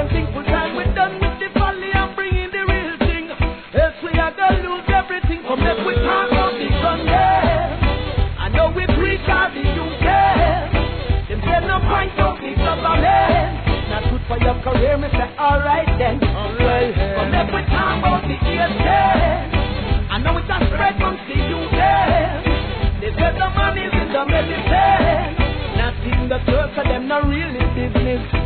them think full time we're done with the folly and bringing the real thing. Else we are gonna lose everything. Come let we talk about the gun, yeah. I know we preach all the youth, yeah. Them say no point of the government. Not good for your career, me say alright then. Alright, come let we talk about the youth, yeah. I know it's a spread amongst the youth, yeah. They say the money's in the medicine. Not in the church, so them not really business.